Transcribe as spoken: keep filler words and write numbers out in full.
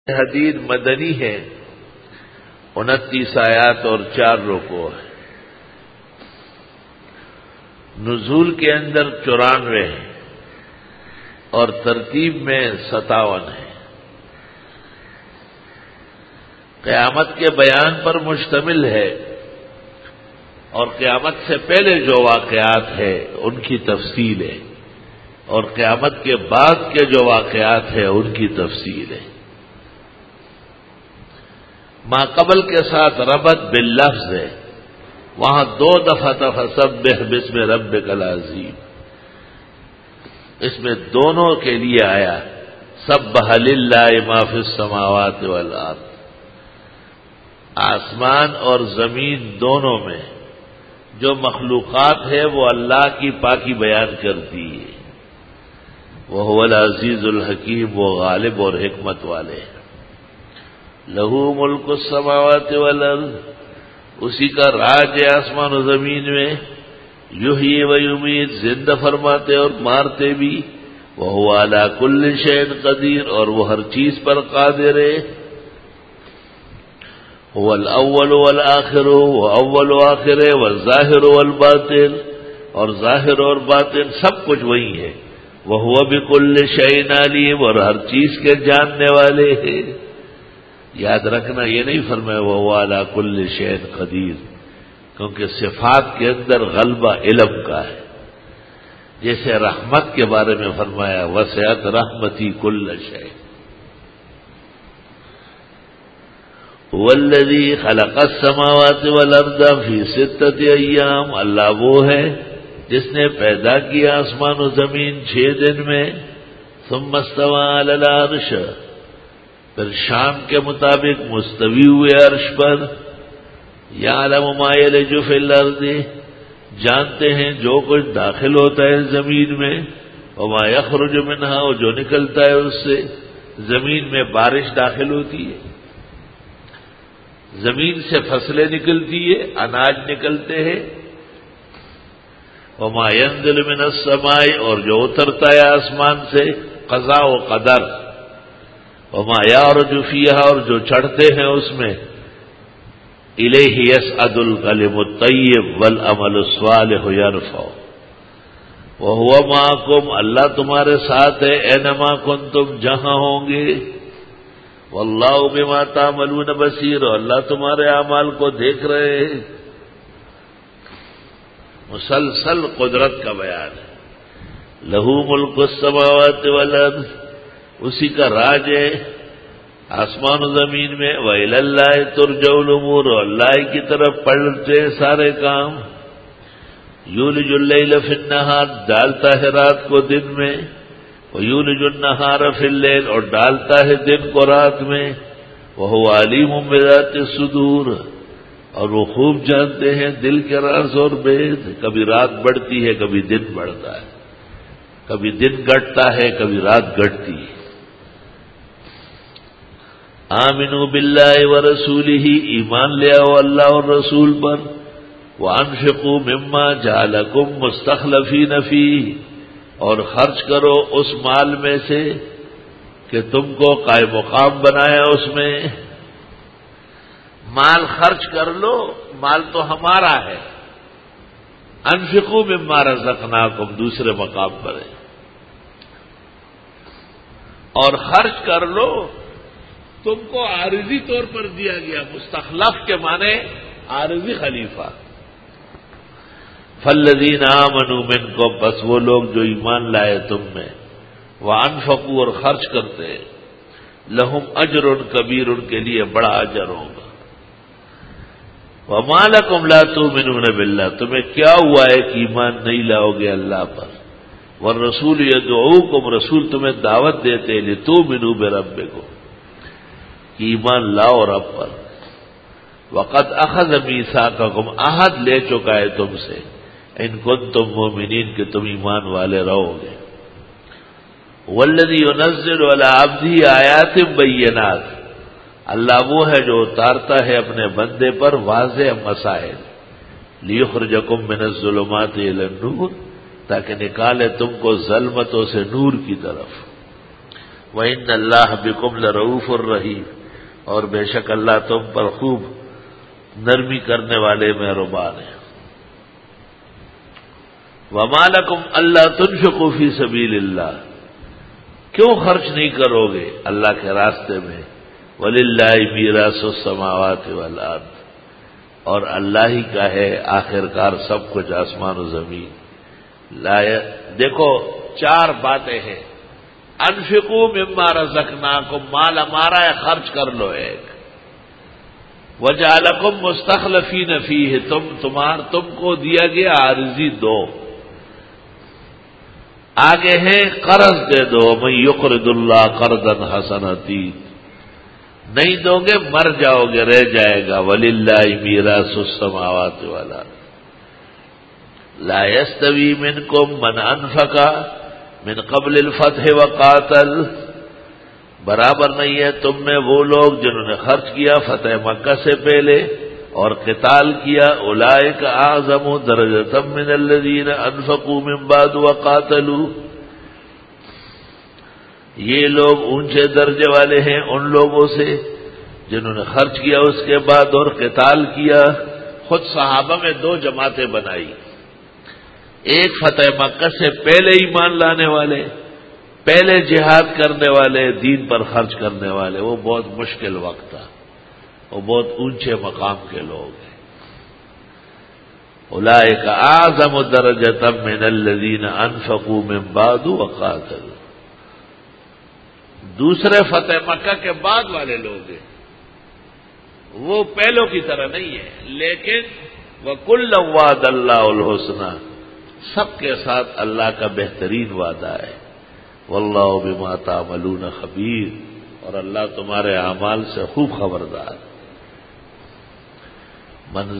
حدید مدنی ہے، انتیس آیات اور چار رکوع ہے۔ نزول کے اندر چورانوے ہے اور ترتیب میں ستاون ہے۔ قیامت کے بیان پر مشتمل ہے اور قیامت سے پہلے جو واقعات ہیں ان کی تفصیل ہے، اور قیامت کے بعد کے جو واقعات ہیں ان کی تفصیل ہے۔ ما قبل کے ساتھ ربط باللفظ ہے، وہاں دو دفعہ فسبح باسم ربک العظیم، اس میں دونوں کے لیے آیا سبح للہ ما فی السماوات والارض، آسمان اور زمین دونوں میں جو مخلوقات ہے وہ اللہ کی پاکی بیان کرتی ہے۔ وہ العزیز الحکیم، وہ غالب اور حکمت والے ہیں۔ لہو ملک السماوات والارض، اسی کا راج ہے آسمان و زمین میں۔ یحیی و یمیت، زندہ فرماتے اور مارتے بھی۔ وہ علی کل شیء قدیر، اور وہ ہر چیز پر قادر ہے۔ هو الاول والآخر، وہ اول و آخر ہے، والظاہر والباطن، اور ظاہر اور باطن سب کچھ وہی ہے۔ وہو بکل شیء علیم، اور ہر چیز کے جاننے والے ہیں۔ یاد رکھنا یہ نہیں فرمایا وہو علی کل شیء قدیر، کیونکہ صفات کے اندر غلبہ علم کا ہے۔ جیسے رحمت کے بارے میں فرمایا وسعت رحمتی کل شیء۔ والذی خلق السماوات والارض فی ستۃ ایام، اللہ وہ ہے جس نے پیدا کیا آسمان و زمین چھ دن میں۔ ثم استوى علی العرش، پھر شان کے مطابق مستوی ہوئے عرش پر۔ یعلم ما یلج فی الارض، جانتے ہیں جو کچھ داخل ہوتا ہے زمین میں۔ وما یخرج منہا، اور جو نکلتا ہے اس سے۔ زمین میں بارش داخل ہوتی ہے، زمین سے فصلیں نکلتی ہے، اناج نکلتے ہیں۔ وما ينزل من السماء، اور جو اترتا ہے آسمان سے، قضاء و قدر۔ وما يعرج فيها، اور جو چڑھتے ہیں اس میں۔ الیہ یصعد الکلم الطیب والعمل الصالح یرفع۔ وهو معکم، اللہ تمہارے ساتھ ہے، اینما کنتم، جہاں ہوں گے۔ واللہ بما تعملون بصیر، اور اللہ تمہارے اعمال کو دیکھ رہے ہیں۔ مسلسل قدرت کا بیان ہے۔ لہو ملک السماوات والارض، اسی کا راج ہے آسمان و زمین میں۔ وإلی اللہ ترجع الامور، اور اللہ کی طرف پلٹتے سارے کام۔ یولج اللیل فی النہار، ڈالتا ہے رات کو دن میں۔ وَيُولِجُ النَّهَارَ فِي اللَّيْلِ، اور ڈالتا ہے دن کو رات میں۔ وَهُوَ عَلِيمٌ بِذَاتِ الصُّدُورِ، اور وہ خوب جانتے ہیں دل کے راز اور بید۔ کبھی رات بڑھتی ہے، کبھی دن بڑھتا ہے، کبھی دن گھٹتا ہے، کبھی رات گھٹتی ہے۔ آمنوا باللہ ورسولہ، ایمان لے آؤ اللہ اور رسول پر۔ وَأَنفِقُوا مِمَّا جَعَلَكُم مُّسْتَخْلَفِينَ فِيهِ، اور خرچ کرو اس مال میں سے کہ تم کو قائم مقام بنایا اس میں۔ مال خرچ کر لو، مال تو ہمارا ہے۔ انفقوا مما رزقناکم دوسرے مقام پر ہے، اور خرچ کر لو تم کو عارضی طور پر دیا گیا۔ مستخلف کے معنی عارضی خلیفہ۔ فالذین آمنوا منکم، بس وہ لوگ جو ایمان لائے تم میں۔ وانفقوا، اور خرچ کرتے ہیں۔ لہم اجر کبیر، ان کے لیے بڑا اجر ہوگا۔ وما لکم لا تؤمنون باللہ، تمہیں کیا ہوا ہے کہ ایمان نہیں لاؤ گے اللہ پر۔ والرسول یدعوکم، رسول تمہیں دعوت دیتے ہیں لتؤمنوا بربکم، کہ ایمان لاؤ رب پر۔ وقد اخذ میثاقکم، عہد لے چکا ہے تم سے، ان کنتم مومنین، کہ تم ایمان والے رہو گے۔ والذی ينزل علی عبدہ آیات بینات، اللہ وہ ہے جو اتارتا ہے اپنے بندے پر واضح مسائل۔ لیخرجکم من الظلمات الی النور، تاکہ نکالے تم کو ظلمتوں سے نور کی طرف۔ وَإِنَّ اللَّهَ بِكُمْ لَرَءُوفٌ الرَّحِيمٌ، اور بے شک اللہ تم پر خوب نرمی کرنے والے مہربان ہیں۔ وَمَا لَكُمْ أَلَّا تُنْفِقُوا فِي سَبِيلِ اللَّهِ، کیوں خرچ نہیں کرو گے اللہ کے راستے میں؟ وَلِلَّهِ مِيرَاثُ السَّمَاوَاتِ وَالْأَرْضِ، اور اللہ ہی کا ہے آخرکار سب کچھ آسمان و زمین۔ لا دیکھو چار باتیں ہیں۔ انفقوا مما رزقناکم، مال ہمارا ہے خرچ کر لو ایک۔ وجعلکم مستخلفین فیہ، تم تمہار تم کو دیا گیا عارضی دو۔ آگے ہے قرض دے دو، من یقرض اللہ قرضا حسنا، نہیں دو گے مر جاؤ گے، رہ جائے گا۔ وَلِلَّهِ مِيرَاثُ السَّمَاوَاتِ وَالْأَرْضِ لَا يَسْتَوِي مِنكُم مَّنْ أَنفَقَ مِن قَبْلِ الْفَتْحِ وَقَاتَلَ، برابر نہیں ہے تم میں وہ لوگ جنہوں نے خرچ کیا فتح مکہ سے پہلے اور قتال کیا۔ اولئک اعظم درجۃ من الذین انفقوا من بعد وقاتلوا، یہ لوگ اونچے درجے والے ہیں ان لوگوں سے جنہوں نے خرچ کیا اس کے بعد اور قتال کیا۔ خود صحابہ میں دو جماعتیں بنائی، ایک فتح مکہ سے پہلے ایمان لانے والے، پہلے جہاد کرنے والے، دین پر خرچ کرنے والے، وہ بہت مشکل وقت تھا، وہ بہت اونچے مقام کے لوگ ہیں۔ اولئک اعظم درجۃ من الذین انفقوا من بعد وقاتلوا، دوسرے فتح مکہ کے بعد والے لوگ ہیں، وہ پہلوں کی طرح نہیں ہے، لیکن وَكُلًّا وَعَدَ اللَّهُ الْحُسْنَىٰ، سب کے ساتھ اللہ کا بہترین وعدہ ہے۔ وَاللَّهُ بِمَا تَعْمَلُونَ خَبِيرٌ، اور اللہ تمہارے اعمال سے خوب خبردار۔